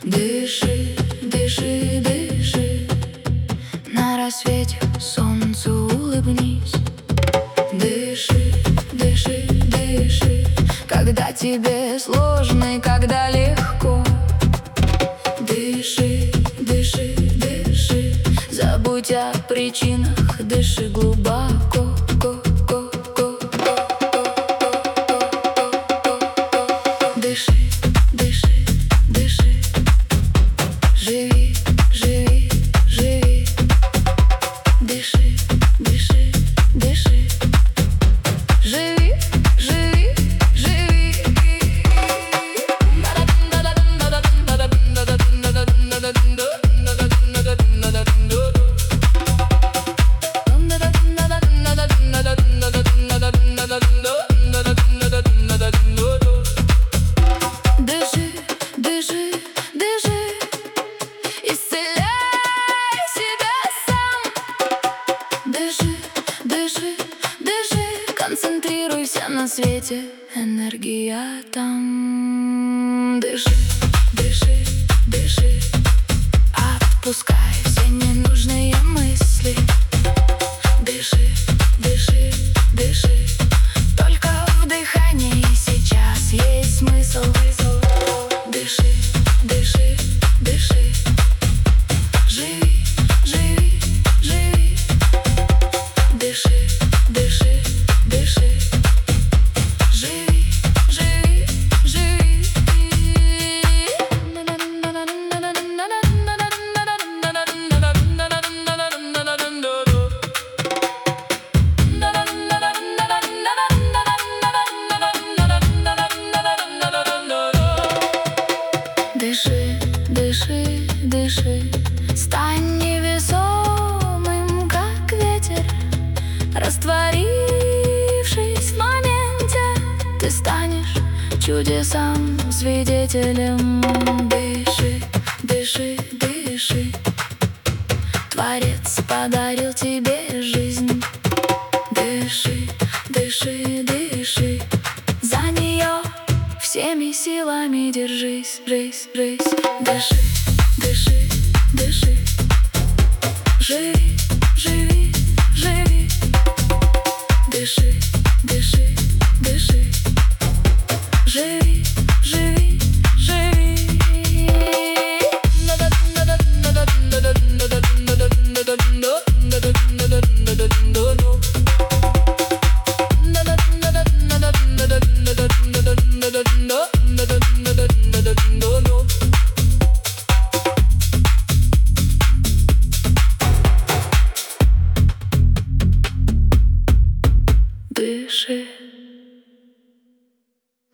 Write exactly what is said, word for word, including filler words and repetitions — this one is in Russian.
Дыши, дыши, дыши, на рассвете солнцу улыбнись. Дыши, дыши, дыши, когда тебе сложно и когда легко. Дыши, дыши, дыши, забудь о причинах, дыши глубоко. Дыши, дыши, дыши, живи, живи, живи. Дыши, дыши, дыши, живи, живи, живи. Дыши, дыши, дыши, исцеляй себя сам. Дыши, дыши, дыши, концентрируйся на свете, энергия там. Дыши, дыши, дыши, отпускай все ненужные мысли. Дыши, дыши, дыши, только в дыхании сейчас есть смысл. Дыши, дыши, дыши, живи, живи, живи. Дыши, дыши, дыши, живи, живи, живи. Дыши, дыши, дыши, стань невесомым, как ветер. Растворившись в моменте, ты станешь чудесам свидетелем. Дыши, дыши, дыши, Творец подарил тебе жизнь. Дыши, дыши, дыши, за нее всеми силами держись, жись, жись. Дыши, дыши, дыши, живи, живи, живи. Дыши, дыши, дыши, живи, живи, живи.